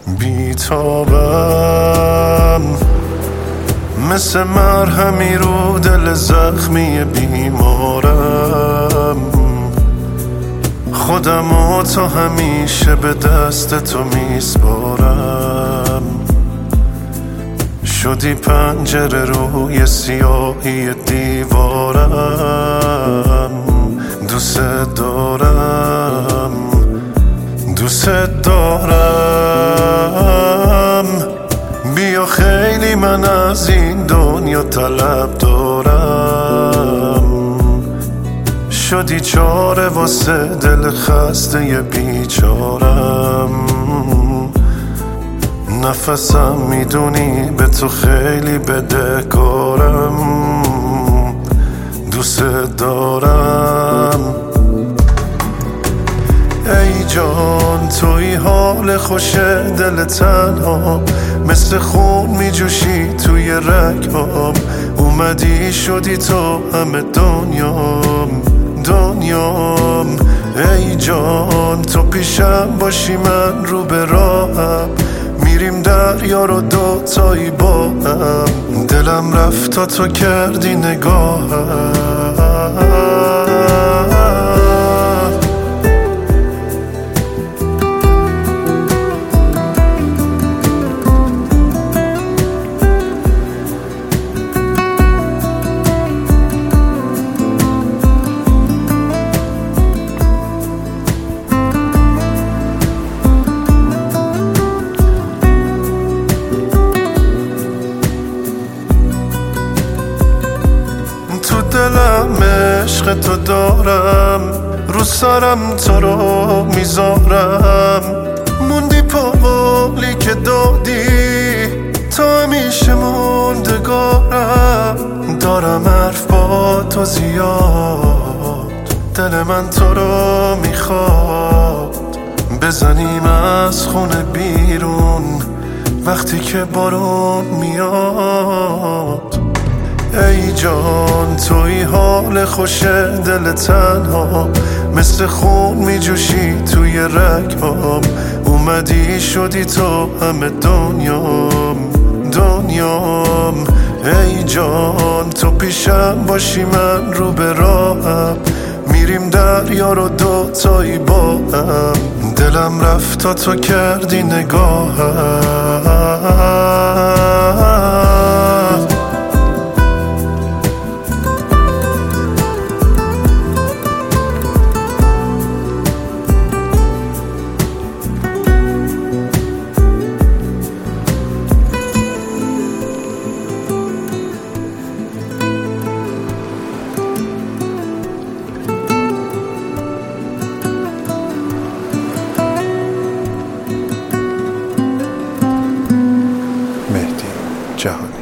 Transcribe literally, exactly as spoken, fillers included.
بیتابم، مثل مرهمی رو دل زخمی بیمارم. خودم و تا همیشه به دست تو میسپارم. شدی پنجره روی سیاهی دیوارم. دوست دارم، دوست دارم. بیا خیلی من از این دنیا طلب دارم. شدی چاره واسه دل خسته بیچارم. نفسم میدونی به تو خیلی بدهکارم. دوست دارم. ای جان توی حال خوش دل تنها، مثل خون میجوشی توی رگام. اومدی شدی تو همه دنیام، دنیام. ای جان تو پیشم باشی من رو به راهم. میریم دریا رو دوتایی با هم. دلم رفت تا تو کردی نگاهم. دلم عشق تو دارم، رو سرم تو رو میذارم. موندی پاولی که دادی، تا همیشه موندگارم. دارم حرف با تو زیاد، دل من تو رو میخواد. بزنیم از خونه بیرون وقتی که بارون میاد. ای جان توی حال خوش دل تنها، مثل خون میجوشی توی رگام. اومدی شدی تو همه دنیام، دنیام. ای جان تو پیشم باشی من رو به راهم. میریم دریا رو دوتایی با هم. دلم رفت تا تو کردی نگاهم. مهدی جهانی.